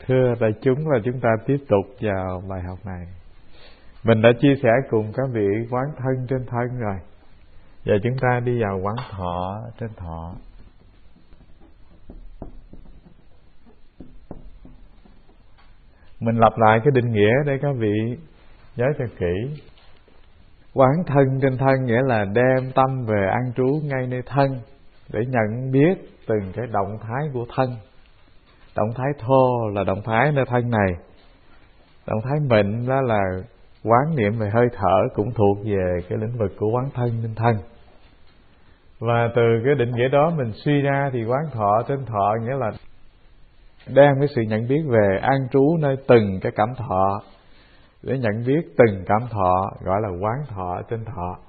Thưa đại chúng, là chúng ta tiếp tục vào bài học này. Mình đã chia sẻ cùng các vị quán thân trên thân rồi. Giờ chúng ta đi vào quán thọ trên thọ. Mình lặp lại cái định nghĩa để các vị nhớ cho kỹ. Quán thân trên thân nghĩa là đem tâm về an trú ngay nơi thân, để nhận biết từng cái động thái của thân. Động thái thô là động thái nơi thân này. Động thái mịn đó là quán niệm về hơi thở, cũng thuộc về cái lĩnh vực của quán thân trên thân. Và từ cái định nghĩa đó mình suy ra thì quán thọ trên thọ nghĩa là đem cái sự nhận biết về an trú nơi từng cái cảm thọ, để nhận biết từng cảm thọ, gọi là quán thọ trên thọ.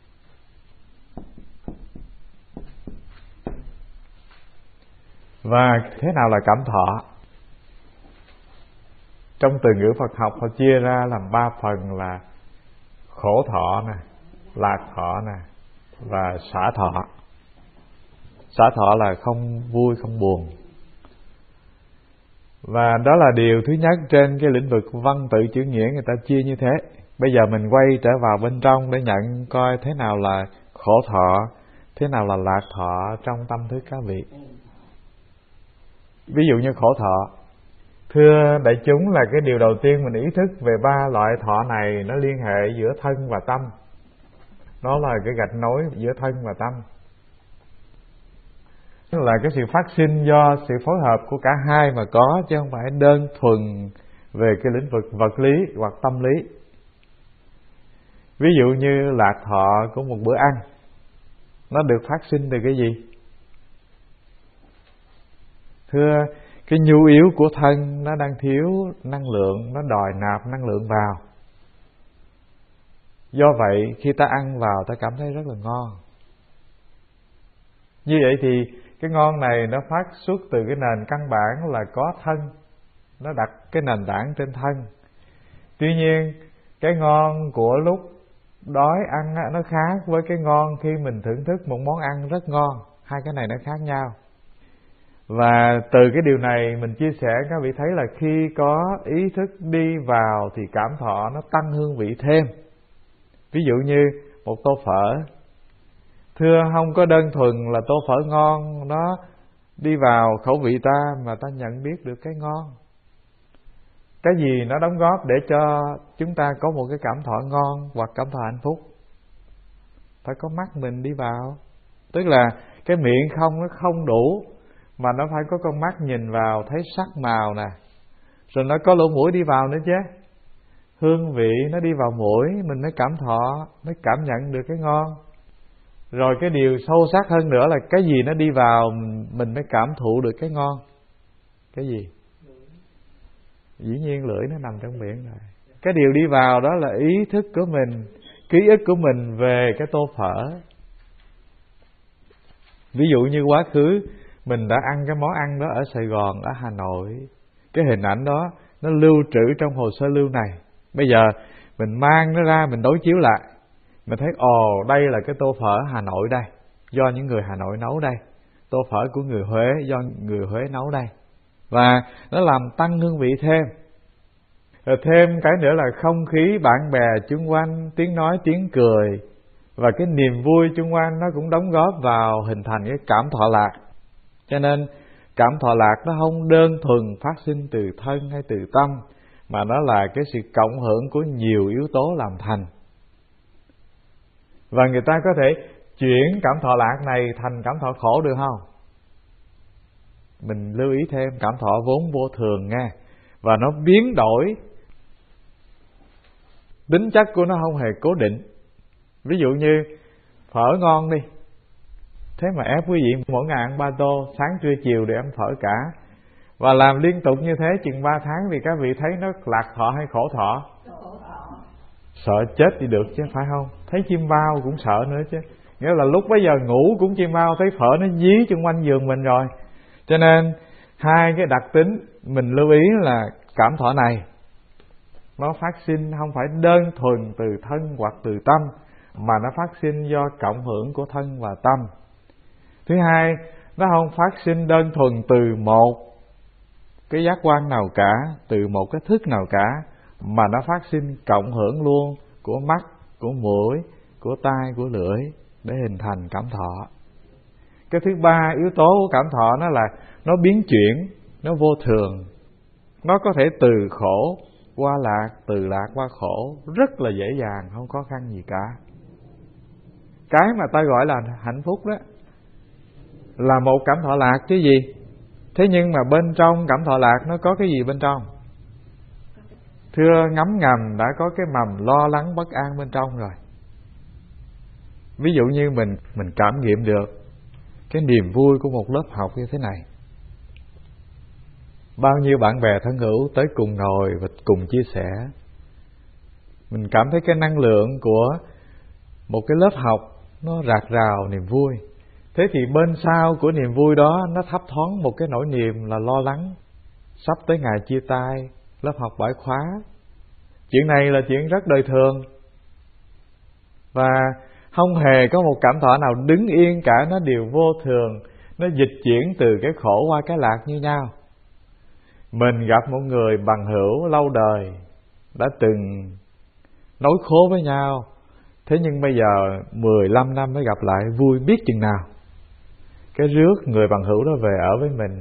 Và thế nào là cảm thọ? Trong từ ngữ Phật học họ chia ra làm 3 phần là khổ thọ nè, lạc thọ nè và xả thọ. Xả thọ là không vui không buồn. Và đó là điều thứ nhất trên cái lĩnh vực văn tự chữ nghĩa người ta chia như thế. Bây giờ mình quay trở vào bên trong để nhận coi thế nào là khổ thọ, thế nào là lạc thọ trong tâm thức các vị. Ví dụ như khổ thọ, thưa đại chúng, là cái điều đầu tiên mình ý thức về 3 loại thọ này, nó liên hệ giữa thân và tâm. Nó là cái gạch nối giữa thân và tâm. Tức là cái sự phát sinh do sự phối hợp của cả hai mà có, chứ không phải đơn thuần về cái lĩnh vực vật lý hoặc tâm lý. Ví dụ như lạc thọ của một bữa ăn, nó được phát sinh từ cái gì? Thưa, cái nhu yếu của thân nó đang thiếu năng lượng, nó đòi nạp năng lượng vào. Do vậy khi ta ăn vào ta cảm thấy rất là ngon. Như vậy thì cái ngon này nó phát xuất từ cái nền căn bản là có thân, nó đặt cái nền tảng trên thân. Tuy nhiên cái ngon của lúc đói ăn nó khác với cái ngon khi mình thưởng thức một món ăn rất ngon. Hai cái này nó khác nhau. Và từ cái điều này mình chia sẻ các vị thấy là khi có ý thức đi vào thì cảm thọ nó tăng hương vị thêm. Ví dụ như một tô phở, thưa không có đơn thuần là tô phở ngon nó đi vào khẩu vị ta, mà ta nhận biết được cái ngon. Cái gì nó đóng góp để cho chúng ta có một cái cảm thọ ngon hoặc cảm thọ hạnh phúc? Phải có mắt mình đi vào. Tức là cái miệng không nó không đủ, mà nó phải có con mắt nhìn vào thấy sắc màu nè, rồi nó có lỗ mũi đi vào nữa chứ. Hương vị nó đi vào mũi mình mới cảm thọ, mới cảm nhận được cái ngon. Rồi cái điều sâu sắc hơn nữa là cái gì nó đi vào mình mới cảm thụ được cái ngon. Cái gì? Dĩ nhiên lưỡi nó nằm trong miệng rồi. Cái điều đi vào đó là ý thức của mình, ký ức của mình về cái tô phở. Ví dụ như quá khứ mình đã ăn cái món ăn đó ở Sài Gòn, ở Hà Nội, cái hình ảnh đó nó lưu trữ trong hồ sơ lưu này. Bây giờ mình mang nó ra, mình đối chiếu lại, mình thấy đây là cái tô phở Hà Nội đây, do những người Hà Nội nấu đây. Tô phở của người Huế do người Huế nấu đây. Và nó làm tăng hương vị thêm. Rồi thêm cái nữa là không khí bạn bè chung quanh, tiếng nói tiếng cười, và cái niềm vui chung quanh nó cũng đóng góp vào hình thành cái cảm thọ lạc. Cho nên cảm thọ lạc nó không đơn thuần phát sinh từ thân hay từ tâm, mà nó là cái sự cộng hưởng của nhiều yếu tố làm thành. Và người ta có thể chuyển cảm thọ lạc này thành cảm thọ khổ được không? Mình lưu ý thêm, cảm thọ vốn vô thường nghe, và nó biến đổi. Tính chất của nó không hề cố định. Ví dụ như phở ngon đi, thế mà ép quý vị mỗi ngày ăn 3 tô, sáng trưa chiều để ăn phở cả, và làm liên tục như thế chừng 3 tháng thì các vị thấy nó lạc thọ hay khổ thọ? Sợ chết thì được chứ phải không? Thấy chim bao cũng sợ nữa chứ. Nghĩa là lúc bấy giờ ngủ cũng chim bao, thấy phở nó dí chung quanh giường mình rồi. Cho nên hai cái đặc tính mình lưu ý là cảm thọ này nó phát sinh không phải đơn thuần từ thân hoặc từ tâm, mà nó phát sinh do cộng hưởng của thân và tâm. Thứ hai, nó không phát sinh đơn thuần từ một cái giác quan nào cả, từ một cái thức nào cả, mà nó phát sinh cộng hưởng luôn của mắt, của mũi, của tai, của lưỡi để hình thành cảm thọ. Cái thứ ba yếu tố của cảm thọ nó là nó biến chuyển, nó vô thường. Nó có thể từ khổ qua lạc, từ lạc qua khổ, rất là dễ dàng, không khó khăn gì cả. Cái mà ta gọi là hạnh phúc đó là một cảm thọ lạc chứ gì. Thế nhưng mà bên trong cảm thọ lạc nó có cái gì bên trong? Thưa, ngấm ngầm đã có cái mầm lo lắng bất an bên trong rồi. Ví dụ như mình cảm nghiệm được cái niềm vui của một lớp học như thế này. Bao nhiêu bạn bè thân hữu tới cùng ngồi và cùng chia sẻ. Mình cảm thấy cái năng lượng của một cái lớp học nó rạc rào niềm vui. Thế thì bên sau của niềm vui đó nó thấp thoáng một cái nỗi niềm là lo lắng. Sắp tới ngày chia tay, lớp học bãi khóa. Chuyện này là chuyện rất đời thường. Và không hề có một cảm thọ nào đứng yên cả, nó đều vô thường. Nó dịch chuyển từ cái khổ qua cái lạc như nhau. Mình gặp một người bằng hữu lâu đời, đã từng nói khố với nhau. Thế nhưng bây giờ 15 năm mới gặp lại, vui biết chừng nào. Cái rước người bằng hữu đó về ở với mình,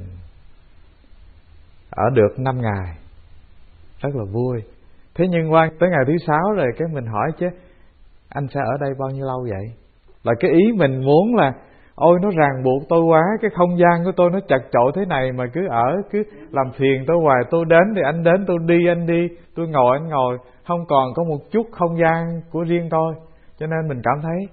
ở được 5 ngày, rất là vui. Thế nhưng qua tới ngày thứ 6 rồi cái mình hỏi chứ, anh sẽ ở đây bao nhiêu lâu vậy? Là cái ý mình muốn là ôi nó ràng buộc tôi quá, cái không gian của tôi nó chật chội thế này mà cứ làm phiền tôi hoài. Tôi đến thì anh đến, tôi đi anh đi, tôi ngồi anh ngồi, không còn có một chút không gian của riêng tôi. Cho nên mình cảm thấy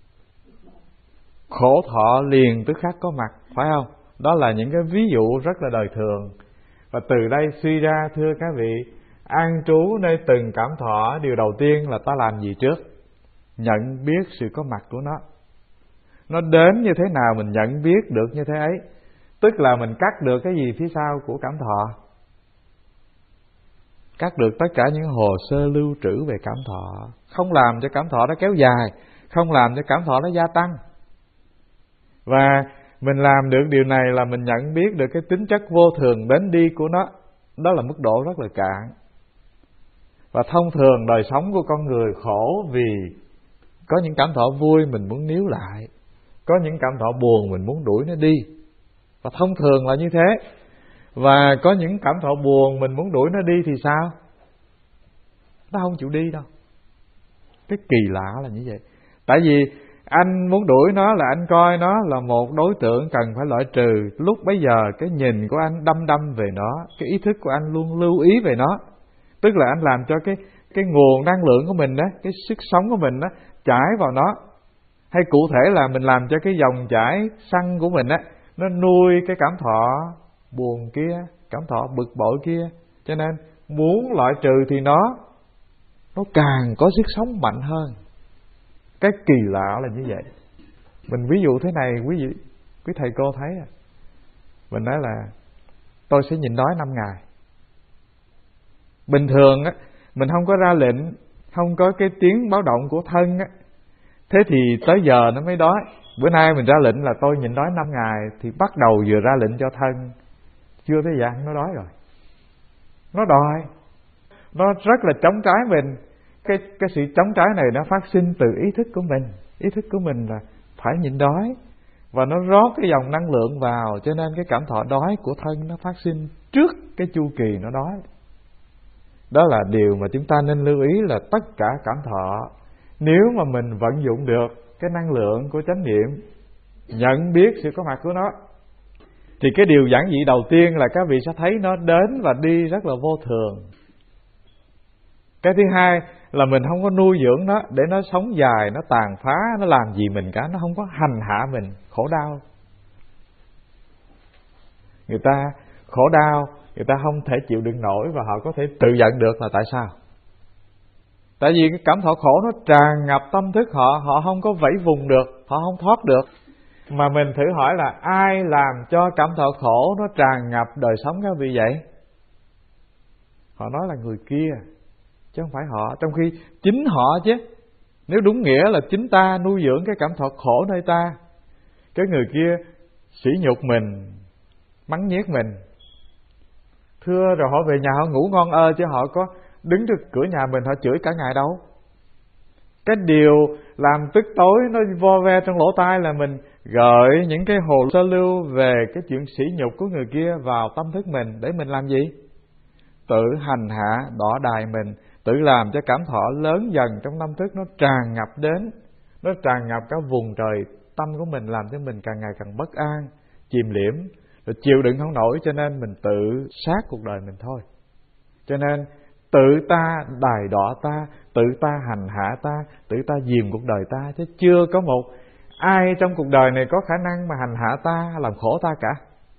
khổ thọ liền tức khắc có mặt, phải không? Đó là những cái ví dụ rất là đời thường. Và từ đây suy ra, thưa các vị, an trú nơi từng cảm thọ, điều đầu tiên là ta làm gì trước? Nhận biết sự có mặt của nó. Nó đến như thế nào mình nhận biết được như thế ấy. Tức là mình cắt được cái gì phía sau của cảm thọ? Cắt được tất cả những hồ sơ lưu trữ về cảm thọ. Không làm cho cảm thọ nó kéo dài, không làm cho cảm thọ nó gia tăng. Và mình làm được điều này là mình nhận biết được cái tính chất vô thường đến đi của nó. Đó là mức độ rất là cạn. Và thông thường đời sống của con người khổ vì có những cảm thọ vui mình muốn níu lại, có những cảm thọ buồn mình muốn đuổi nó đi. Và thông thường là như thế. Và có những cảm thọ buồn mình muốn đuổi nó đi thì sao? Nó không chịu đi đâu. Cái kỳ lạ là như vậy. Tại vì anh muốn đuổi nó là anh coi nó là một đối tượng cần phải loại trừ. Lúc bấy giờ cái nhìn của anh đăm đăm về nó, cái ý thức của anh luôn lưu ý về nó. Tức là anh làm cho cái nguồn năng lượng của mình đó, cái sức sống của mình đó chảy vào nó. Hay cụ thể là mình làm cho cái dòng chảy xăng của mình á, nó nuôi cái cảm thọ buồn kia, cảm thọ bực bội kia. Cho nên muốn loại trừ thì nó càng có sức sống mạnh hơn. Cái kỳ lạ là như vậy. Mình ví dụ thế này, quý thầy cô thấy à. Mình nói là tôi sẽ nhịn đói 5 ngày. Bình thường á, mình không có ra lệnh, không có cái tiếng báo động của thân á, thế thì tới giờ nó mới đói. Bữa nay mình ra lệnh là tôi nhịn đói 5 ngày, thì bắt đầu vừa ra lệnh cho thân, chưa tới giờ nó đói rồi. Nó đòi, nó rất là chống trái mình. Cái sự chống trái này nó phát sinh từ ý thức của mình. Ý thức của mình là phải nhịn đói, và nó rót cái dòng năng lượng vào, cho nên cái cảm thọ đói của thân nó phát sinh trước cái chu kỳ nó đói. Đó là điều mà chúng ta nên lưu ý, là tất cả cảm thọ, nếu mà mình vận dụng được cái năng lượng của chánh niệm, nhận biết sự có mặt của nó, thì cái điều giản dị đầu tiên là các vị sẽ thấy nó đến và đi rất là vô thường. Cái thứ hai là mình không có nuôi dưỡng nó để nó sống dài, nó tàn phá, nó làm gì mình cả, nó không có hành hạ mình, khổ đau. Người ta khổ đau, người ta không thể chịu đựng nổi, và họ có thể tự giận được là tại sao? Tại vì cái cảm thọ khổ nó tràn ngập tâm thức họ, họ không có vẫy vùng được, họ không thoát được. Mà mình thử hỏi là ai làm cho cảm thọ khổ nó tràn ngập đời sống các vị vậy? Họ nói là người kia, chứ không phải họ. Trong khi chính họ chứ. Nếu đúng nghĩa là chính ta nuôi dưỡng cái cảm thọ khổ nơi ta. Cái người kia sỉ nhục mình, mắng nhiếc mình, Thưa, rồi họ về nhà họ ngủ ngon chứ họ có đứng trước cửa nhà mình họ chửi cả ngày đâu. Cái điều làm tức tối nó vo ve trong lỗ tai là mình gửi những cái hồ sơ lưu về cái chuyện sỉ nhục của người kia vào tâm thức mình để mình làm gì? Tự hành hạ, đọ đài mình, tự làm cho cảm thọ lớn dần trong tâm thức nó tràn ngập đến, nó tràn ngập cả vùng trời tâm của mình, làm cho mình càng ngày càng bất an, chìm liễm, rồi chịu đựng không nổi, cho nên mình tự sát cuộc đời mình thôi. Cho nên tự ta đài đọa ta, tự ta hành hạ ta, tự ta dìm cuộc đời ta, chứ chưa có một ai trong cuộc đời này có khả năng mà hành hạ ta, làm khổ ta cả.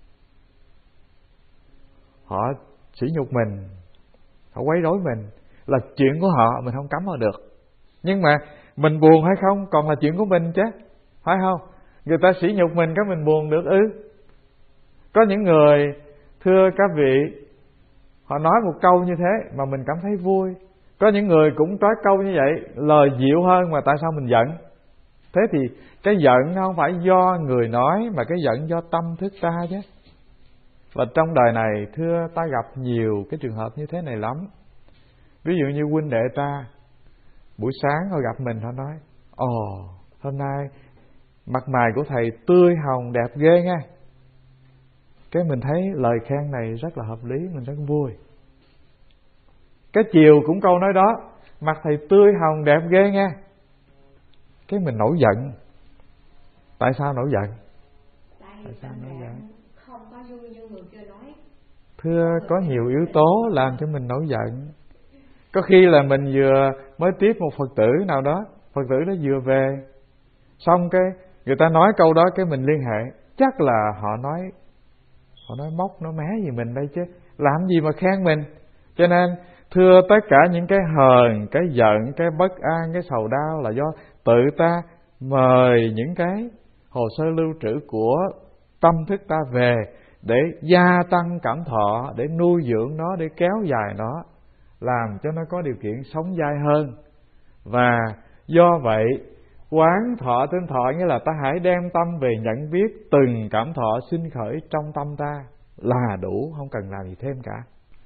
Họ sỉ nhục mình, họ quấy rối mình là chuyện của họ, mình không cấm họ được. Nhưng mà mình buồn hay không còn là chuyện của mình chứ, phải không? Người ta sỉ nhục mình cái mình buồn được ư? Có những người, thưa các vị, họ nói một câu như thế mà mình cảm thấy vui. Có những người cũng nói câu như vậy, lời dịu hơn mà tại sao mình giận? Thế thì cái giận không phải do người nói, mà cái giận do tâm thức ta chứ. Và trong đời này, thưa, ta gặp nhiều cái trường hợp như thế này lắm. Ví dụ như huynh đệ ta, buổi sáng họ gặp mình, họ nói: ồ, hôm nay mặt mày của thầy tươi hồng đẹp ghê nha. Cái mình thấy lời khen này rất là hợp lý, mình rất vui. Cái chiều cũng câu nói đó: mặt thầy tươi hồng đẹp ghê nha. Cái mình nổi giận. Tại sao nổi giận? Tại sao nổi giận? Không có vui như người kia nói. Thưa, có nhiều yếu tố làm cho mình nổi giận. Có khi là mình vừa mới tiếp một Phật tử nào đó, Phật tử đó vừa về, xong cái người ta nói câu đó, cái mình liên hệ, chắc là họ nói móc, nó mé gì mình đây chứ, làm gì mà khen mình. Cho nên thưa, tất cả những cái hờn, cái giận, cái bất an, cái sầu đau là do tự ta mời những cái hồ sơ lưu trữ của tâm thức ta về để gia tăng cảm thọ, để nuôi dưỡng nó, để kéo dài nó, làm cho nó có điều kiện sống dai hơn. Và do vậy, quán thọ trên thọ nghĩa là ta hãy đem tâm về nhận biết từng cảm thọ sinh khởi trong tâm ta là đủ, không cần làm gì thêm cả.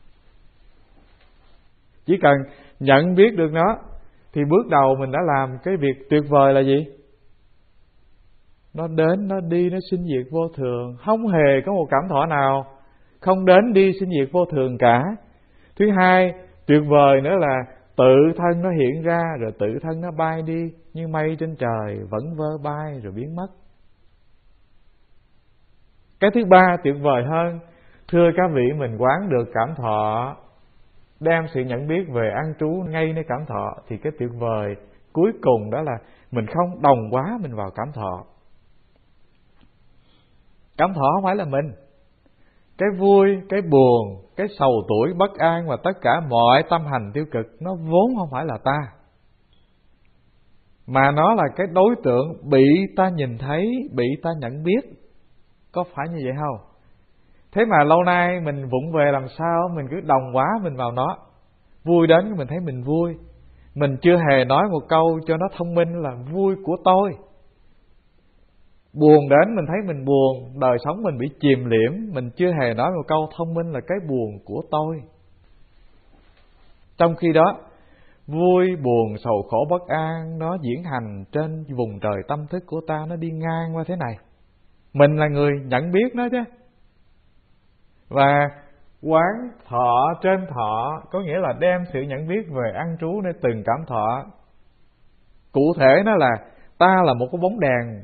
Chỉ cần nhận biết được nó thì bước đầu mình đã làm cái việc tuyệt vời là gì? Nó đến, nó đi, nó sinh diệt vô thường. Không hề có một cảm thọ nào không đến đi sinh diệt vô thường cả. Thứ hai, tuyệt vời nữa là tự thân nó hiện ra, rồi tự thân nó bay đi như mây trên trời, vẫn vơ bay rồi biến mất. Cái thứ ba tuyệt vời hơn, thưa các vị, mình quán được cảm thọ, đem sự nhận biết về an trú ngay nơi cảm thọ, thì cái tuyệt vời cuối cùng đó là mình không đồng hóa mình vào cảm thọ. Cảm thọ không phải là mình. Cái vui, cái buồn, cái sầu tuổi, bất an và tất cả mọi tâm hành tiêu cực nó vốn không phải là ta, mà nó là cái đối tượng bị ta nhìn thấy, bị ta nhận biết. Có phải như vậy không? Thế mà lâu nay mình vụng về làm sao mình cứ đồng hóa mình vào nó. Vui đến mình thấy mình vui, mình chưa hề nói một câu cho nó thông minh là vui của tôi. Buồn đến mình thấy mình buồn, đời sống mình bị chìm liễm, mình chưa hề nói một câu thông minh là cái buồn của tôi. Trong khi đó, vui, buồn, sầu khổ, bất an nó diễn hành trên vùng trời tâm thức của ta, nó đi ngang qua thế này. Mình là người nhận biết nó chứ. Và quán thọ trên thọ có nghĩa là đem sự nhận biết về an trú nơi từng cảm thọ. Cụ thể nó là ta là một cái bóng đèn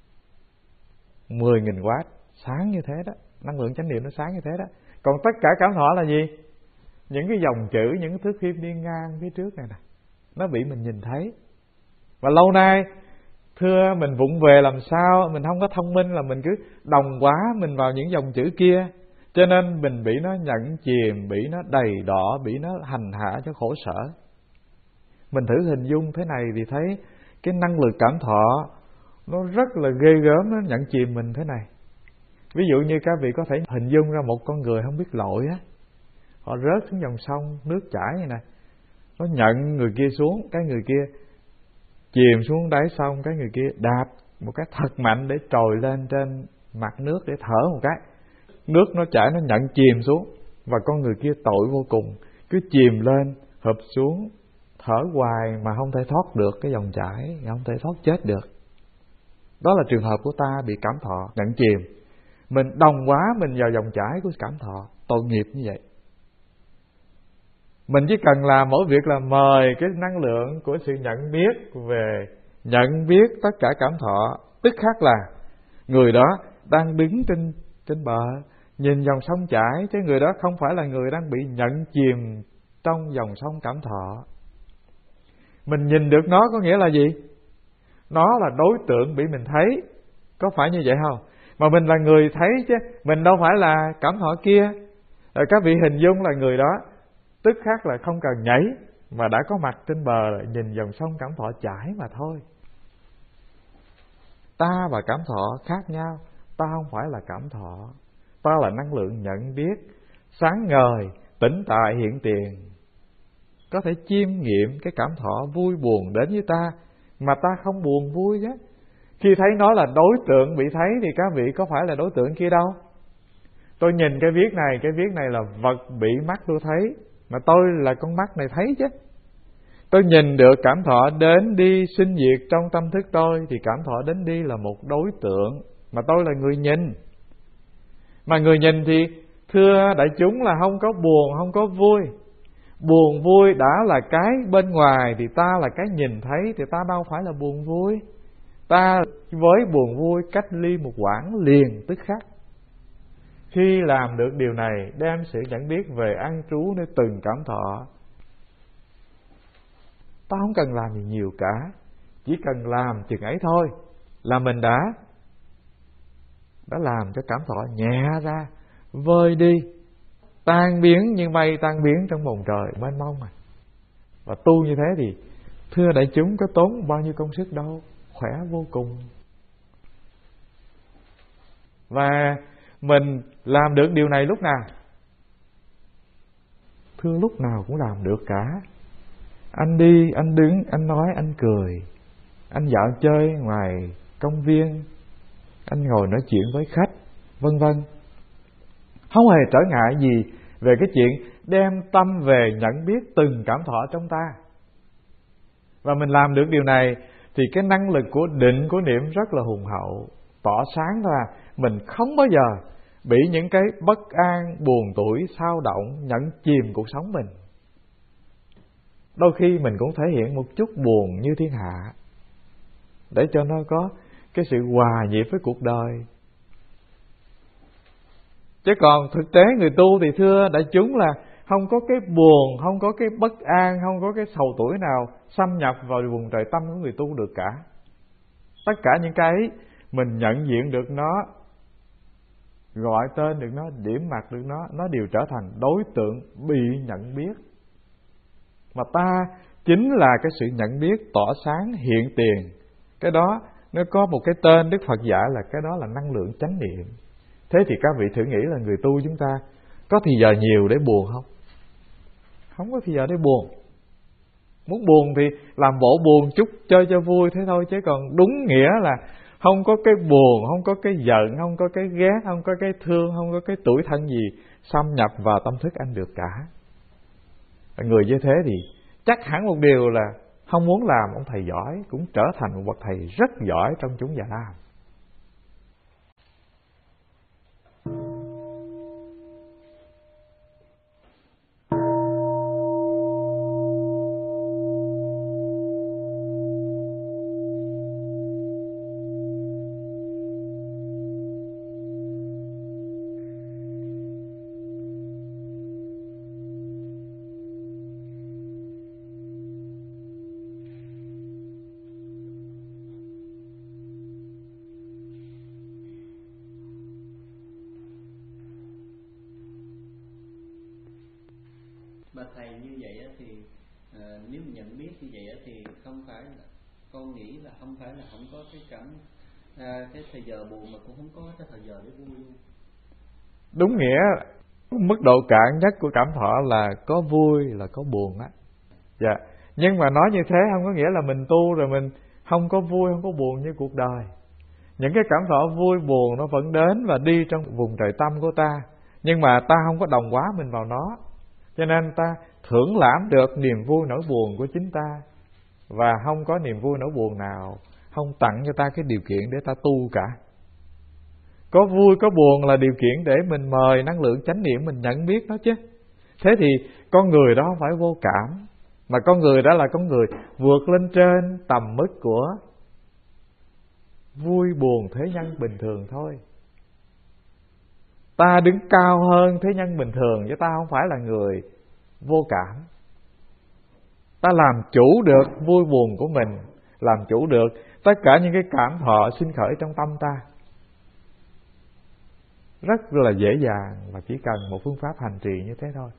10.000W, sáng như thế đó, năng lượng chánh niệm nó sáng như thế đó. Còn tất cả cảm thọ là gì? Những cái dòng chữ, những cái thước phim đi ngang phía trước này nè, nó bị mình nhìn thấy. Và lâu nay, thưa, mình vụng về làm sao, mình không có thông minh là mình cứ đồng hóa mình vào những dòng chữ kia. Cho nên mình bị nó nhận chìm, bị nó đầy đọa, bị nó hành hạ cho khổ sở. Mình thử hình dung thế này thì thấy cái năng lực cảm thọ nó rất là ghê gớm, nó nhận chìm mình thế này. Ví dụ như các vị có thể hình dung ra một con người không biết lội á, họ rớt xuống dòng sông, nước chảy như này, nó nhận người kia xuống, cái người kia chìm xuống đáy sông, cái người kia đạp một cái thật mạnh để trồi lên trên mặt nước để thở một cái. Nước nó chảy, nó nhận chìm xuống, Và con người kia tội vô cùng, cứ chìm lên, hợp xuống, thở hoài mà không thể thoát được cái dòng chảy, không thể thoát chết được. Đó là trường hợp của ta bị cảm thọ nhận chìm. Mình đồng hóa mình vào dòng chảy của cảm thọ, tội nghiệp như vậy. Mình chỉ cần làm mỗi việc là mời cái năng lượng của sự nhận biết về nhận biết tất cả cảm thọ, tức khắc là người đó đang đứng trên bờ nhìn dòng sông chảy, chứ người đó không phải là người đang bị nhận chìm trong dòng sông cảm thọ. Mình nhìn được nó có nghĩa là gì? Nó là đối tượng bị mình thấy, có phải như vậy không? Mà mình là người thấy chứ, mình đâu phải là cảm thọ kia. Các vị hình dung là người đó tức khắc là không cần nhảy mà đã có mặt trên bờ, nhìn dòng sông cảm thọ chảy mà thôi. Ta và cảm thọ khác nhau. Ta không phải là cảm thọ, ta là năng lượng nhận biết, sáng ngời, tĩnh tại hiện tiền, có thể chiêm nghiệm cái cảm thọ vui buồn đến với ta mà ta không buồn vui chứ. Khi thấy nó là đối tượng bị thấy thì các vị có phải là đối tượng kia đâu. Tôi nhìn cái viết này là vật bị mắt tôi thấy, mà tôi là con mắt này thấy chứ. Tôi nhìn được cảm thọ đến đi sinh diệt trong tâm thức tôi, thì cảm thọ đến đi là một đối tượng, mà tôi là người nhìn. Mà người nhìn thì thưa đại chúng là không có buồn, không có vui. Buồn vui đã là cái bên ngoài, thì ta là cái nhìn thấy, thì ta đâu phải là buồn vui. Ta với buồn vui cách ly một quãng liền tức khắc. Khi làm được điều này, đem sự nhận biết về an trú nơi từng cảm thọ, ta không cần làm gì nhiều cả, chỉ cần làm chừng ấy thôi là mình đã làm cho cảm thọ nhẹ ra, vơi đi, tan biến như mây tan biến trong bầu trời mênh mông. Và tu như thế thì thưa đại chúng có tốn bao nhiêu công sức đâu, khỏe vô cùng. Và mình làm được điều này lúc nào? Thưa lúc nào cũng làm được cả. Anh đi, anh đứng, anh nói, anh cười, anh dạo chơi ngoài công viên, anh ngồi nói chuyện với khách, vân vân. Không hề trở ngại gì về cái chuyện đem tâm về nhận biết từng cảm thọ trong ta. Và mình làm được điều này thì cái năng lực của định, của niệm rất là hùng hậu, tỏ sáng ra. Mình không bao giờ bị những cái bất an, buồn tủi, xao động nhận chìm cuộc sống mình. Đôi khi mình cũng thể hiện một chút buồn như thiên hạ, để cho nó có cái sự hòa nhịp với cuộc đời. Chứ còn thực tế người tu thì thưa đại chúng là không có cái buồn, không có cái bất an, không có cái sầu tuổi nào xâm nhập vào vùng trời tâm của người tu được cả. Tất cả những cái ấy mình nhận diện được nó, gọi tên được nó, điểm mặt được nó đều trở thành đối tượng bị nhận biết. Mà ta chính là cái sự nhận biết tỏ sáng hiện tiền. Cái đó nó có một cái tên Đức Phật dạy là cái đó là năng lượng chánh niệm. Thế thì các vị thử nghĩ là người tu chúng ta có thì giờ nhiều để buồn không? Không có thì giờ để buồn. Muốn buồn thì làm bộ buồn chút chơi cho vui thế thôi, chứ còn đúng nghĩa là không có cái buồn, không có cái giận, không có cái ghét, không có cái thương, không có cái tủi thân gì xâm nhập vào tâm thức anh được cả. Người như thế thì chắc hẳn một điều là không muốn làm ông thầy giỏi cũng trở thành một bậc thầy rất giỏi trong chúng Già Lam. Mà thầy như vậy thì nếu nhận biết như vậy thì không phải là, con nghĩ là không phải là không có cái cái thời giờ buồn, mà cũng không có cái thời giờ để vui luôn. Đúng nghĩa mức độ cạn nhất của cảm thọ là có vui là có buồn á. Dạ. Nhưng mà nói như thế không có nghĩa là mình tu rồi mình không có vui, không có buồn như cuộc đời. Những cái cảm thọ vui buồn nó vẫn đến và đi trong vùng trời tâm của ta. nhưng mà ta không có đồng hóa mình vào nó, cho nên ta thưởng lãm được niềm vui nỗi buồn của chính ta, và không có niềm vui nỗi buồn nào không tặng cho ta cái điều kiện để ta tu cả. Có vui có buồn là điều kiện để mình mời năng lượng chánh niệm mình nhận biết nó chứ. Thế thì con người đó không phải vô cảm, mà con người đó là con người vượt lên trên tầm mức của vui buồn thế nhân bình thường thôi. Ta đứng cao hơn thế nhân bình thường, chứ ta không phải là người vô cảm. Ta làm chủ được vui buồn của mình, làm chủ được tất cả những cái cảm thọ sinh khởi trong tâm ta. Rất là dễ dàng, và chỉ cần một phương pháp hành trì như thế thôi.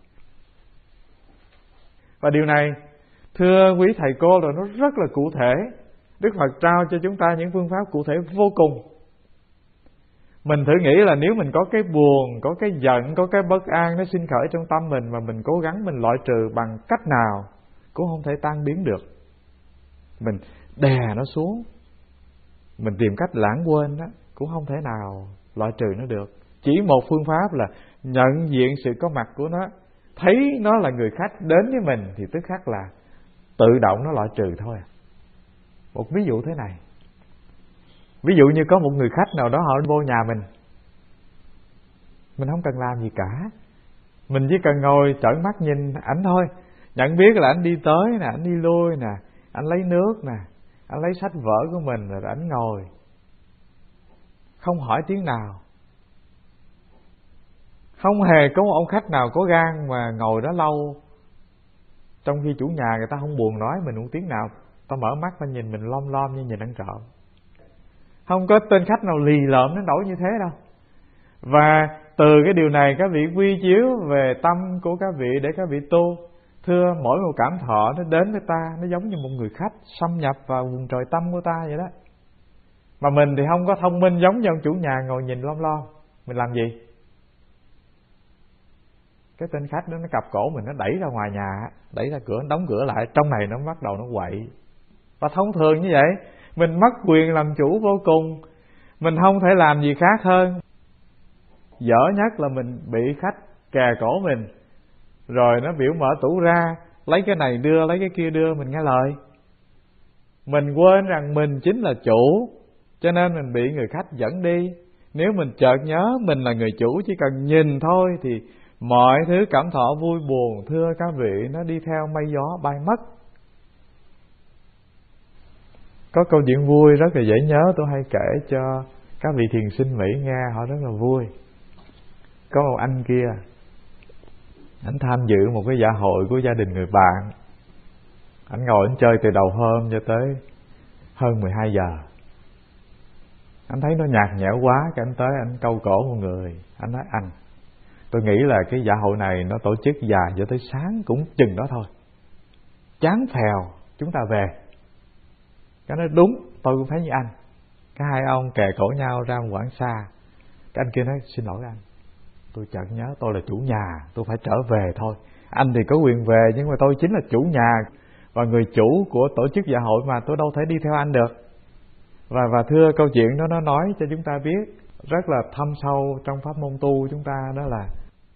Và điều này, thưa quý thầy cô, là nó rất là cụ thể. Đức Phật trao cho chúng ta những phương pháp cụ thể vô cùng. Mình thử nghĩ là nếu mình có cái buồn, có cái giận, có cái bất an nó sinh khởi trong tâm mình, mà mình cố gắng mình loại trừ bằng cách nào cũng không thể tan biến được. Mình đè nó xuống, mình tìm cách lãng quên đó, cũng không thể nào loại trừ nó được. Chỉ một phương pháp là nhận diện sự có mặt của nó, thấy nó là người khách đến với mình thì tức khắc là tự động nó loại trừ thôi. Một ví dụ thế này, ví dụ như có một người khách nào đó họ vô nhà mình không cần làm gì cả, mình chỉ cần ngồi trợn mắt nhìn ảnh thôi, nhận biết là ảnh đi tới nè, ảnh đi lui nè, ảnh lấy nước nè, ảnh lấy sách vở của mình rồi ảnh ngồi, không hỏi tiếng nào. Không hề có một ông khách nào có gan mà ngồi đó lâu, trong khi chủ nhà người ta không buồn nói mình một tiếng nào. Ta mở mắt ta nhìn mình lom lom như nhìn ăn trộm. Không có tên khách nào lì lợm đến nỗi như thế đâu. Và từ cái điều này các vị quy chiếu về tâm của các vị để các vị tu. Thưa, mỗi một cảm thọ nó đến với ta, nó giống như một người khách xâm nhập vào vùng trời tâm của ta vậy đó. Mà mình thì không có thông minh giống như ông chủ nhà ngồi nhìn lom lom. Mình làm gì? Cái tên khách đó nó cặp cổ mình, nó đẩy ra ngoài nhà, đẩy ra cửa, đóng cửa lại, trong này nó bắt đầu nó quậy. Và thông thường như vậy, mình mất quyền làm chủ vô cùng. Mình không thể làm gì khác hơn. Dở nhất là mình bị khách kè cổ mình, rồi nó biểu mở tủ ra, lấy cái này đưa, lấy cái kia đưa, mình nghe lời. Mình quên rằng mình chính là chủ, cho nên mình bị người khách dẫn đi. Nếu mình chợt nhớ mình là người chủ, chỉ cần nhìn thôi thì mọi thứ cảm thọ vui buồn, thưa các vị, nó đi theo mây gió bay mất. Có câu chuyện vui rất là dễ nhớ, tôi hay kể cho các vị thiền sinh Mỹ nghe, họ rất là vui. Có một anh kia, anh tham dự một cái dạ hội của gia đình người bạn. Anh ngồi anh chơi từ đầu hôm cho tới hơn 12 giờ. Anh thấy nó nhạt nhẽo quá, cái anh tới anh câu cổ một người. Anh nói: anh, tôi nghĩ là cái dạ hội này nó tổ chức dài cho tới sáng cũng chừng đó thôi, chán phèo, chúng ta về. Cái nói đúng, tôi cũng thấy như anh. Cái hai ông kè cổ nhau ra một quãng xa. Cái anh kia nói: xin lỗi anh, tôi chợt nhớ tôi là chủ nhà, tôi phải trở về thôi. Anh thì có quyền về, nhưng mà tôi chính là chủ nhà và người chủ của tổ chức dạ hội mà, tôi đâu thể đi theo anh được. Và thưa, câu chuyện đó nó nói cho chúng ta biết rất là thâm sâu trong pháp môn tu chúng ta, đó là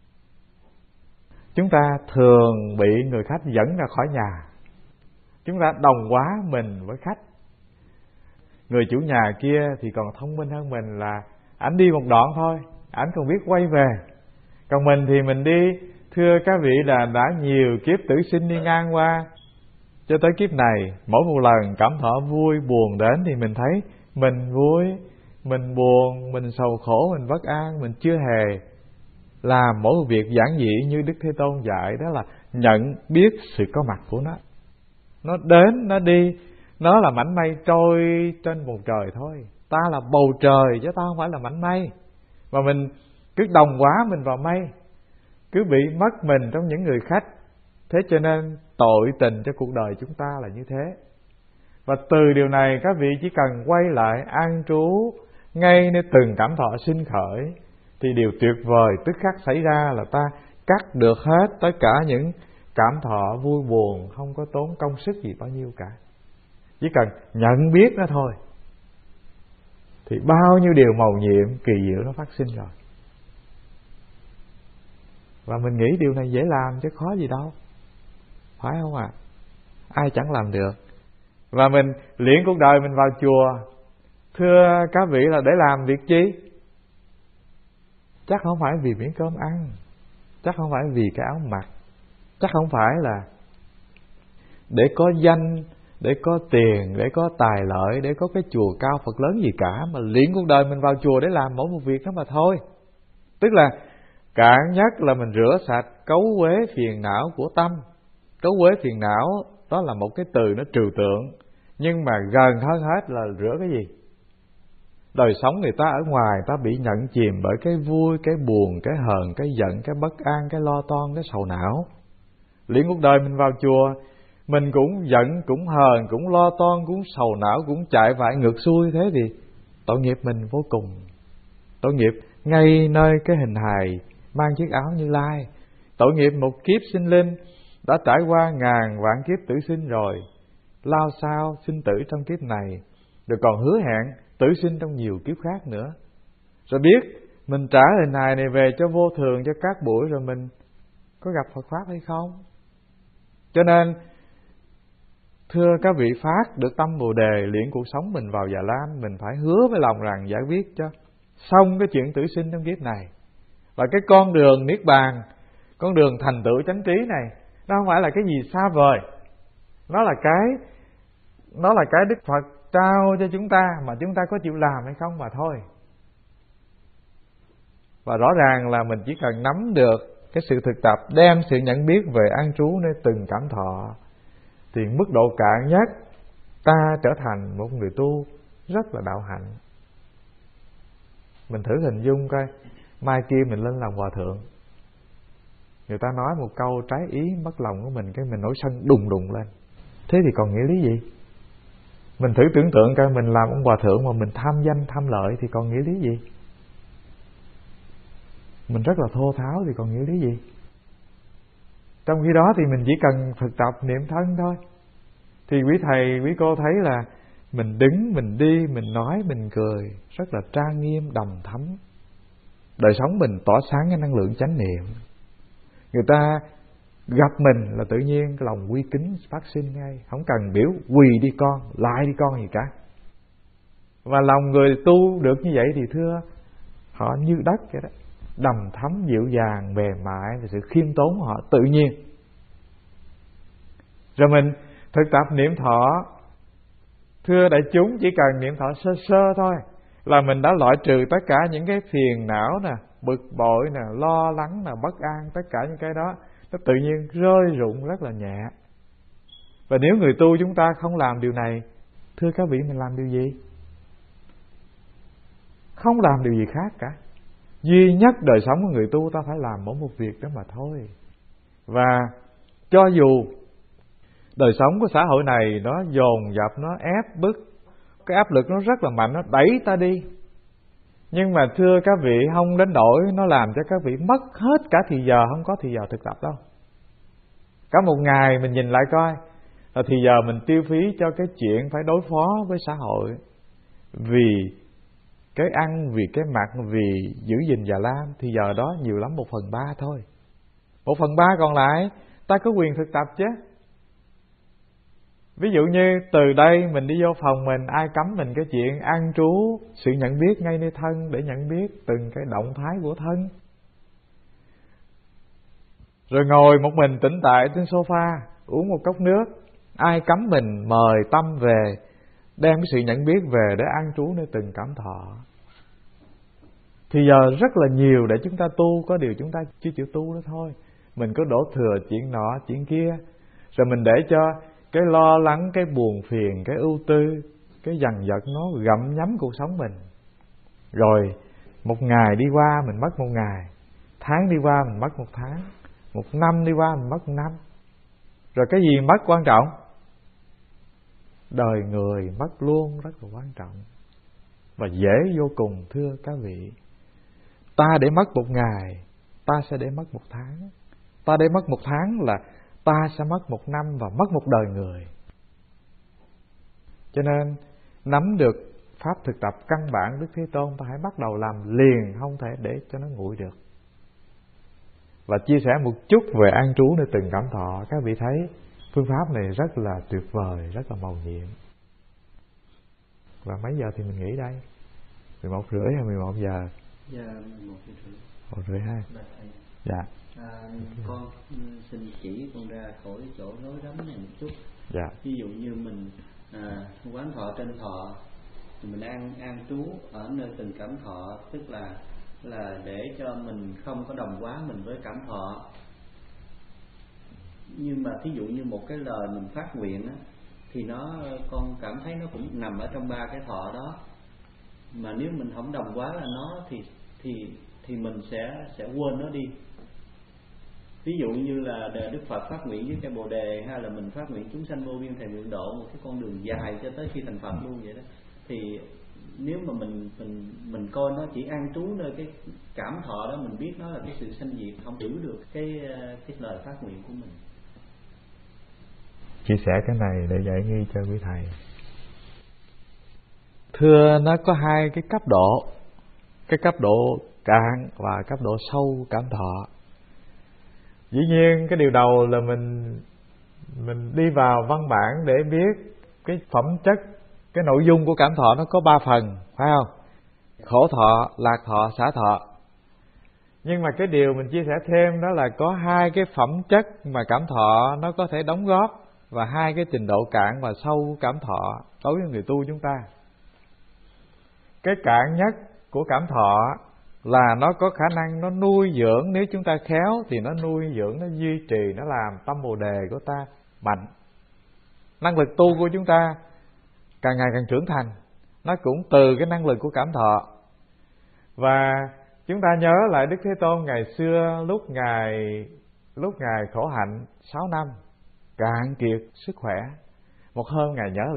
chúng ta thường bị người khách dẫn ra khỏi nhà. Chúng ta đồng hóa mình với khách. Người chủ nhà kia thì còn thông minh hơn mình, là ảnh đi một đoạn thôi, ảnh còn biết quay về. Còn mình thì mình đi, thưa các vị, là đã nhiều kiếp tử sinh đi ngang qua, cho tới kiếp này, mỗi một lần cảm thọ vui buồn đến thì mình thấy mình vui, mình buồn, mình sầu khổ, mình bất an. Mình chưa hề làm mỗi một việc giản dị như Đức Thế Tôn dạy, đó là nhận biết sự có mặt của nó. Nó đến, nó đi, nó là mảnh mây trôi trên bầu trời thôi. Ta là bầu trời chứ ta không phải là mảnh mây. Và mình cứ đồng hóa mình vào mây, cứ bị mất mình trong những người khách. Thế cho nên tội tình cho cuộc đời chúng ta là như thế. Và từ điều này các vị chỉ cần quay lại an trú ngay nơi từng cảm thọ sinh khởi, thì điều tuyệt vời tức khắc xảy ra là ta cắt được hết tất cả những cảm thọ vui buồn, không có tốn công sức gì bao nhiêu cả. Chỉ cần nhận biết nó thôi thì bao nhiêu điều mầu nhiệm kỳ diệu nó phát sinh rồi. Và mình nghĩ điều này dễ làm chứ khó gì đâu, phải không ạ? Ai chẳng làm được. Và mình luyện cuộc đời mình vào chùa, thưa các vị, là để làm việc chi? Chắc không phải vì miếng cơm ăn, chắc không phải vì cái áo mặc, chắc không phải là để có danh, để có tiền, để có tài lợi, để có cái chùa cao Phật lớn gì cả. Mà luyện cuộc đời mình vào chùa để làm mỗi một việc đó mà thôi. Tức là cạn nhất là mình rửa sạch cấu uế phiền não của tâm. Cấu uế phiền não đó là một cái từ nó trừu tượng, nhưng mà gần hơn hết là rửa cái gì? Đời sống người ta ở ngoài, người ta bị nhận chìm bởi cái vui, cái buồn, cái hờn, cái giận, cái bất an, cái lo toan, cái sầu não. Luyện cuộc đời mình vào chùa, mình cũng giận, cũng hờn, cũng lo toan, cũng sầu não, cũng chạy vại ngược xuôi. Thế thì tội nghiệp mình vô cùng. Tội nghiệp ngay nơi cái hình hài mang chiếc áo Như Lai. Tội nghiệp một kiếp sinh linh đã trải qua ngàn vạn kiếp tử sinh rồi, lao sao sinh tử trong kiếp này, rồi còn hứa hẹn tử sinh trong nhiều kiếp khác nữa. Rồi biết mình trả hình hài này về cho vô thường, cho các buổi, rồi mình có gặp Phật Pháp hay không? Cho nên thưa các vị, phát được tâm Bồ Đề, luyện cuộc sống mình vào Già Lam, mình phải hứa với lòng rằng giải quyết cho xong cái chuyện tử sinh trong kiếp này. Và cái con đường Niết Bàn, con đường thành tựu chánh trí này, nó không phải là cái gì xa vời. Nó là cái Đức Phật trao cho chúng ta, mà chúng ta có chịu làm hay không mà thôi. Và rõ ràng là mình chỉ cần nắm được cái sự thực tập, đem sự nhận biết về an trú nơi từng cảm thọ, thì mức độ cạn nhất ta trở thành một người tu rất là đạo hạnh. Mình thử hình dung coi, mai kia mình lên làm hòa thượng, người ta nói một câu trái ý mất lòng của mình, cái mình nổi sân đùng đùng lên. Thế thì còn nghĩa lý gì? Mình thử tưởng tượng coi, mình làm ông hòa thượng mà mình tham danh tham lợi thì còn nghĩa lý gì? Mình rất là thô tháo thì còn nghĩa lý gì? Trong khi đó thì mình chỉ cần thực tập niệm thân thôi. Thì quý thầy, quý cô thấy là mình đứng, mình đi, mình nói, mình cười rất là trang nghiêm, đầm thắm. Đời sống mình tỏa sáng cái năng lượng chánh niệm. Người ta gặp mình là tự nhiên cái lòng quy kính phát sinh ngay, không cần biểu quỳ đi con, lại đi con gì cả. Và lòng người tu được như vậy thì thưa, họ như đất vậy đó, đầm thắm, dịu dàng, mềm mại, và sự khiêm tốn của họ tự nhiên. Rồi mình thực tập niệm thọ, thưa đại chúng, chỉ cần niệm thọ sơ sơ thôi là mình đã loại trừ tất cả những cái phiền não nè, bực bội nè, lo lắng nè, bất an, tất cả những cái đó nó tự nhiên rơi rụng rất là nhẹ. Và nếu người tu chúng ta không làm điều này, thưa các vị, mình làm điều gì? Không làm điều gì khác cả. Duy nhất đời sống của người tu ta phải làm mỗi một việc đó mà thôi. Và cho dù đời sống của xã hội này nó dồn dập, nó ép bức, cái áp lực nó rất là mạnh, nó đẩy ta đi, nhưng mà thưa các vị, không đến nỗi nó làm cho các vị mất hết cả thì giờ, không có thì giờ thực tập đâu. Cả một ngày mình nhìn lại coi, là thì giờ mình tiêu phí cho cái chuyện phải đối phó với xã hội, vì cái ăn, vì cái mặc, vì giữ gìn Già Lam, thì giờ đó nhiều lắm 1/3 thôi. 1/3 còn lại ta có quyền thực tập chứ. Ví dụ như từ đây mình đi vô phòng mình, ai cấm mình cái chuyện an trú, sự nhận biết ngay nơi thân, để nhận biết từng cái động thái của thân. Rồi ngồi một mình tĩnh tại trên sofa, uống một cốc nước, ai cấm mình mời tâm về, đem cái sự nhận biết về để an trú nơi từng cảm thọ. Thì giờ rất là nhiều để chúng ta tu, có điều chúng ta chưa chịu tu đó thôi. Mình cứ đổ thừa chuyện nọ, chuyện kia, rồi mình để cho cái lo lắng, cái buồn phiền, cái ưu tư, cái dằn vặt nó gặm nhấm cuộc sống mình. Rồi một ngày đi qua mình mất một ngày, tháng đi qua mình mất một tháng, một năm đi qua mình mất một năm. Rồi cái gì mất quan trọng? Đời người mất luôn rất là quan trọng. Và dễ vô cùng thưa các vị. Ta để mất một ngày, ta sẽ để mất một tháng. Ta để mất một tháng là ta sẽ mất một năm và mất một đời người. Cho nên nắm được pháp thực tập căn bản Đức Thế Tôn, ta hãy bắt đầu làm liền, không thể để cho nó nguội được. và chia sẻ một chút về an trú nơi từng cảm thọ. Các vị thấy phương pháp này rất là tuyệt vời, rất là mầu nhiệm. Và mấy giờ thì mình nghỉ đây? 11:30 hay 11 giờ? Dạ 11:30. 11:30 ha. Dạ. Con xin chỉ con ra khỏi chỗ rối rắm này một chút. Dạ. Ví dụ như mình quán thọ trên thọ thì mình an trú ở nơi từng cảm thọ, tức là để cho mình không có đồng hóa mình với cảm thọ. Nhưng mà thí dụ như một cái lời mình phát nguyện á, thì con cảm thấy nó cũng nằm ở trong 3 cái thọ đó. Mà nếu mình không đồng hóa là nó thì mình sẽ quên nó đi. Ví dụ như là Đức Phật phát nguyện với cây Bồ đề, hay là mình phát nguyện chúng sanh vô biên thầy nguyện độ, một cái con đường dài cho tới khi thành Phật luôn vậy đó. Thì nếu mà mình coi nó chỉ an trú nơi cái cảm thọ đó, mình biết nó là cái sự sanh diệt, không hiểu được cái lời phát nguyện của mình. Chia sẻ cái này để dạy nghi cho quý thầy. Thưa, nó có 2 cái cấp độ. Cái cấp độ cạn và cấp độ sâu cảm thọ. Dĩ nhiên cái điều đầu là mình đi vào văn bản để biết cái phẩm chất, cái nội dung của cảm thọ nó có 3 phần, phải không? Khổ thọ, lạc thọ, xả thọ. Nhưng mà cái điều mình chia sẻ thêm đó là có 2 cái phẩm chất mà cảm thọ nó có thể đóng góp, và 2 cái trình độ cạn và sâu cảm thọ đối với người tu chúng ta. Cái cạn nhất của cảm thọ là nó có khả năng nó nuôi dưỡng, nếu chúng ta khéo thì nó nuôi dưỡng, nó duy trì, nó làm tâm Bồ đề của ta mạnh. Năng lực tu của chúng ta càng ngày càng trưởng thành, nó cũng từ cái năng lực của cảm thọ. Và chúng ta nhớ lại Đức Thế Tôn ngày xưa lúc Ngài khổ hạnh 6 năm, cạn kiệt sức khỏe. Một hôm Ngài nhớ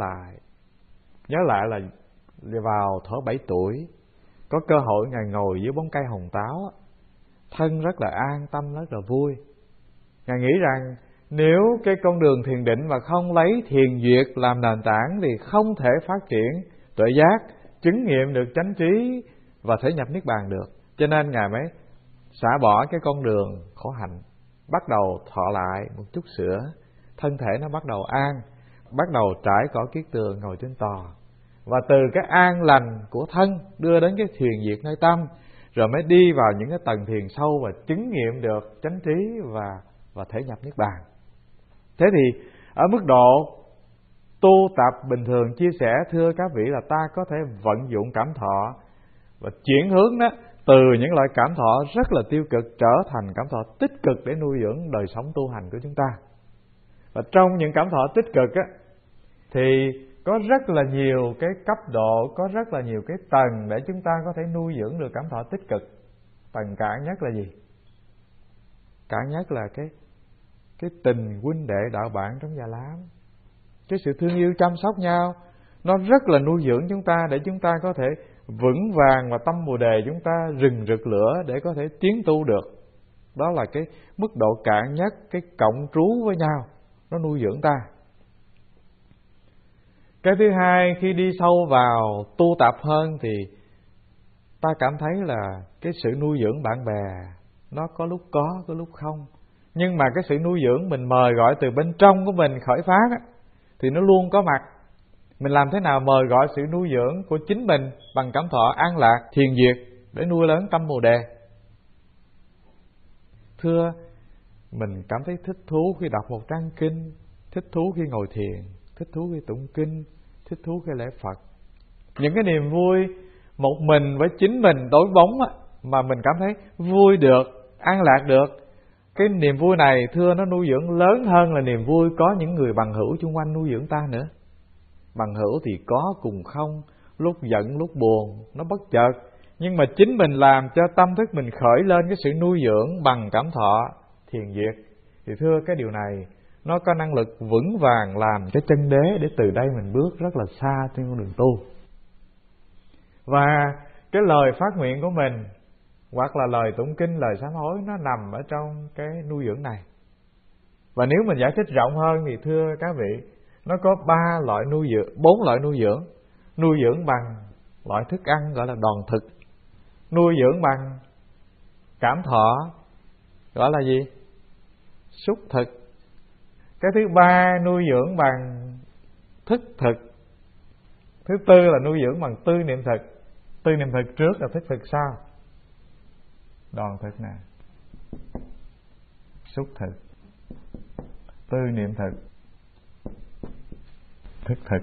lại là vào thuở 7 tuổi, có cơ hội Ngài ngồi dưới bóng cây hồng táo, thân rất là an tâm, rất là vui. Ngài nghĩ rằng nếu cái con đường thiền định mà không lấy thiền duyệt làm nền tảng thì không thể phát triển tuệ giác, chứng nghiệm được chánh trí và thể nhập niết bàn được. Cho nên Ngài mới xả bỏ cái con đường khổ hạnh, bắt đầu thọ lại một chút sữa, thân thể nó bắt đầu an, bắt đầu trải cỏ kiết tường, ngồi trên tòa. Và từ cái an lành của thân đưa đến cái thiền diệt nơi tâm, rồi mới đi vào những cái tầng thiền sâu và chứng nghiệm được chánh trí và thể nhập niết bàn. Thế thì ở mức độ tu tập bình thường chia sẻ, thưa các vị, là ta có thể vận dụng cảm thọ và chuyển hướng đó từ những loại cảm thọ rất là tiêu cực trở thành cảm thọ tích cực để nuôi dưỡng đời sống tu hành của chúng ta. Và trong những cảm thọ tích cực á, thì có rất là nhiều cái cấp độ, có rất là nhiều cái tầng để chúng ta có thể nuôi dưỡng được cảm thọ tích cực. Tầng cạn nhất là gì? Cạn nhất là cái tình huynh đệ đạo bạn trong Già Lam. Cái sự thương yêu chăm sóc nhau, nó rất là nuôi dưỡng chúng ta để chúng ta có thể vững vàng, và tâm Bồ đề chúng ta rừng rực lửa để có thể tiến tu được. Đó là cái mức độ cạn nhất, cái cộng trú với nhau, nó nuôi dưỡng ta. Cái thứ hai, khi đi sâu vào tu tập hơn thì ta cảm thấy là cái sự nuôi dưỡng bạn bè nó có lúc có lúc không. Nhưng mà cái sự nuôi dưỡng mình mời gọi từ bên trong của mình khởi phát á, thì nó luôn có mặt. Mình làm thế nào mời gọi sự nuôi dưỡng của chính mình bằng cảm thọ an lạc, thiền diệt để nuôi lớn tâm Bồ đề. Thưa, mình cảm thấy thích thú khi đọc một trang kinh, thích thú khi ngồi thiền, thích thú khi tụng kinh, thích thú khi lễ Phật. Những cái niềm vui một mình với chính mình đối bóng á, mà mình cảm thấy vui được, an lạc được. Cái niềm vui này, thưa, nó nuôi dưỡng lớn hơn là niềm vui có những người bằng hữu xung quanh nuôi dưỡng ta nữa. Bằng hữu thì có cùng không, lúc giận lúc buồn, nó bất chợt. Nhưng mà chính mình làm cho tâm thức mình khởi lên cái sự nuôi dưỡng bằng cảm thọ thiền diệt, thì thưa, cái điều này nó có năng lực vững vàng làm cái chân đế để từ đây mình bước rất là xa trên con đường tu. Và cái lời phát nguyện của mình hoặc là lời tụng kinh, lời sám hối, nó nằm ở trong cái nuôi dưỡng này. Và nếu mình giải thích rộng hơn thì thưa các vị, nó có 4 loại nuôi dưỡng. Nuôi dưỡng bằng loại thức ăn gọi là đòn thực, nuôi dưỡng bằng cảm thọ gọi là gì? Xúc thực. Cái thứ ba nuôi dưỡng bằng thức thực. Thứ tư là nuôi dưỡng bằng tư niệm thực. Tư niệm thực trước là thức thực sau. Đoàn thực nè, xúc thực, tư niệm thực, thức thực.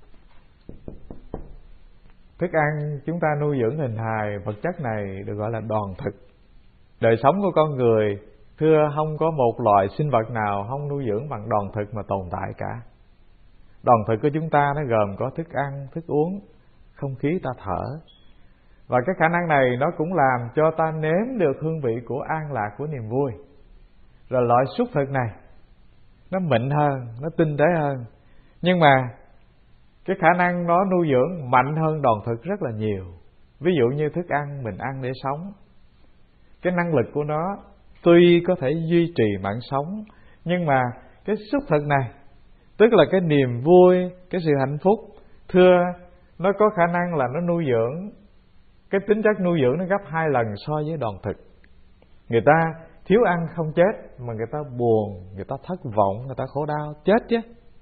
Thức ăn chúng ta nuôi dưỡng hình hài vật chất này được gọi là đoàn thực. Đời sống của con người thưa không có một loại sinh vật nào không nuôi dưỡng bằng đoàn thực mà tồn tại cả. Đoàn thực của chúng ta nó gồm có thức ăn, thức uống, không khí ta thở. Và cái khả năng này nó cũng làm cho ta nếm được hương vị của an lạc, của niềm vui. Rồi loại xúc thực này nó mịn hơn, nó tinh tế hơn, nhưng mà cái khả năng nó nuôi dưỡng mạnh hơn đoàn thực rất là nhiều. Ví dụ như thức ăn mình ăn để sống, cái năng lực của nó tuy có thể duy trì mạng sống, nhưng mà cái xúc thực này, tức là cái niềm vui, cái sự hạnh phúc, thưa nó có khả năng là nó nuôi dưỡng, cái tính chất nuôi dưỡng nó gấp 2 lần so với đoàn thực. Người ta thiếu ăn không chết, mà người ta buồn, người ta thất vọng, người ta khổ đau, chết chứ.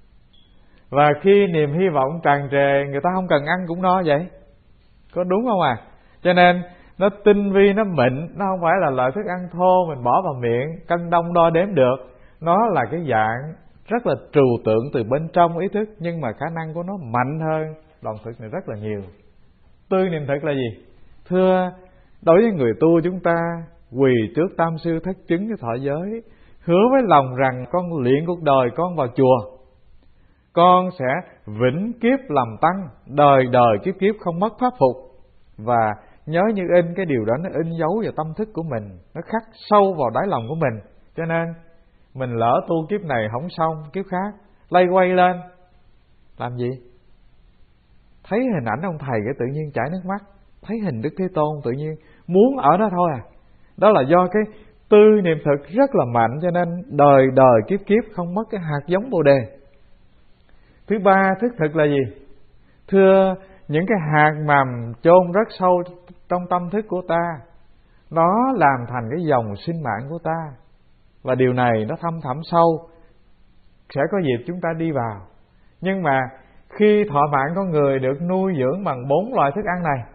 Và khi niềm hy vọng tràn trề, người ta không cần ăn cũng no vậy. Có đúng không à? Cho nên nó tinh vi, nó mịn, nó không phải là loại thức ăn thô mình bỏ vào miệng, cân đong đo đếm được. Nó là cái dạng rất là trừu tượng từ bên trong ý thức, nhưng mà khả năng của nó mạnh hơn đoàn thực này rất là nhiều. Tư niệm thực là gì? Thưa, đối với người tu chúng ta quỳ trước tam sư thất chứng cái thọ giới, hứa với lòng rằng con luyện cuộc đời con vào chùa, con sẽ vĩnh kiếp làm tăng, đời đời kiếp kiếp không mất pháp phục. Và nhớ như in, cái điều đó nó in dấu vào tâm thức của mình, nó khắc sâu vào đáy lòng của mình. Cho nên mình lỡ tu kiếp này không xong, kiếp khác lay quay lên làm gì? Thấy hình ảnh ông thầy cái tự nhiên chảy nước mắt, thấy hình Đức Thế Tôn tự nhiên muốn ở đó thôi à. Đó là do cái tư niệm thực rất là mạnh, cho nên đời đời kiếp kiếp không mất cái hạt giống Bồ Đề. Thứ ba, thức thực là gì? Thưa, những cái hạt mầm chôn rất sâu trong tâm thức của ta, nó làm thành cái dòng sinh mạng của ta. Và điều này nó thâm thẳm sâu, sẽ có dịp chúng ta đi vào. Nhưng mà khi thọ mạng con người được nuôi dưỡng bằng 4 loại thức ăn này,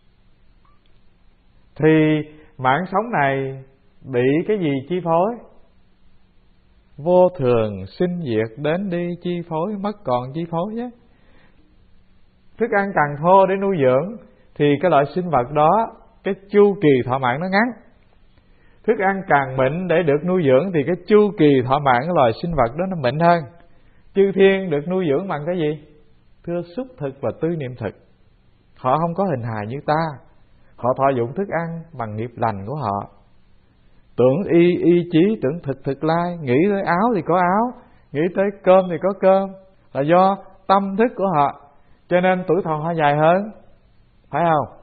thì mạng sống này bị cái gì chi phối? Vô thường, sinh diệt, đến đi, chi phối, mất còn chi phối chứ. Thức ăn càng thô để nuôi dưỡng thì cái loại sinh vật đó, cái chu kỳ thọ mạng nó ngắn. Thức ăn càng mịn để được nuôi dưỡng thì cái chu kỳ thọ mạng cái loài sinh vật đó nó mịn hơn. Chư thiên được nuôi dưỡng bằng cái gì? Thưa, xúc thực và tư niệm thực. Họ không có hình hài như ta, họ thọ dụng thức ăn bằng nghiệp lành của họ. Tưởng y chí, tưởng thực lai, nghĩ tới áo thì có áo, nghĩ tới cơm thì có cơm, là do tâm thức của họ. Cho nên tuổi thọ họ dài hơn, phải không?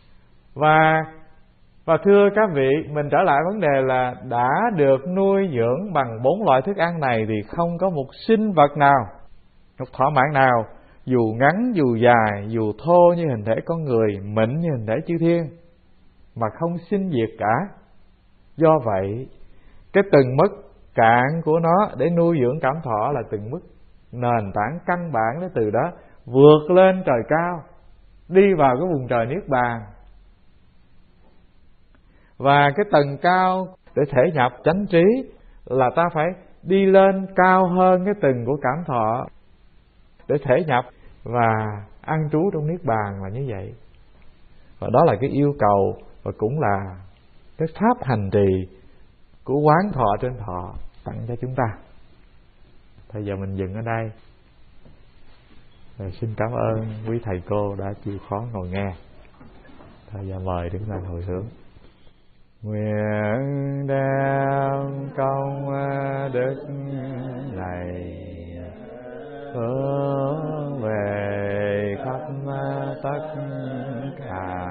Và thưa các vị, mình trở lại vấn đề là đã được nuôi dưỡng bằng 4 loại thức ăn này thì không có một sinh vật nào, một thọ mạng nào, dù ngắn dù dài, dù thô như hình thể con người, mịn như hình thể chư thiên, mà không sinh diệt cả. Do vậy, cái từng mức cạn của nó để nuôi dưỡng cảm thọ là từng mức nền tảng căn bản, để từ đó vượt lên trời cao, đi vào cái vùng trời niết bàn. Và cái tầng cao để thể nhập chánh trí là ta phải đi lên cao hơn cái tầng của cảm thọ để thể nhập và an trú trong niết bàn là như vậy. Và đó là cái yêu cầu và cũng là cái pháp hành trì của quán thọ trên thọ tặng cho chúng ta. Bây giờ mình dừng ở đây. Rồi xin cảm ơn quý thầy cô đã chịu khó ngồi nghe. Bây giờ mời đứng lên hồi hướng. Nguyện đem công đức này hướng về khắp tất cả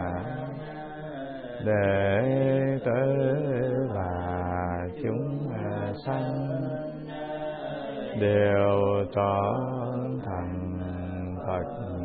đệ tử và chúng sanh đều trọn thành Phật